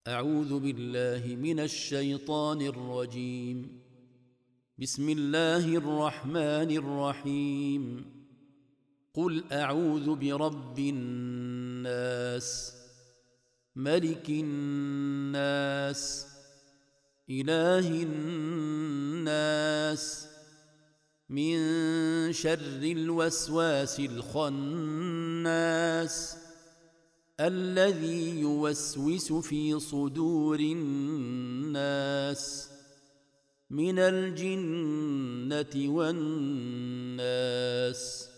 أعوذ بالله من الشيطان الرجيم. بسم الله الرحمن الرحيم. قل أعوذ برب الناس، ملك الناس، إله الناس، من شر الوسواس الخناس الذي يوسوس في صدور الناس من الجنة والناس.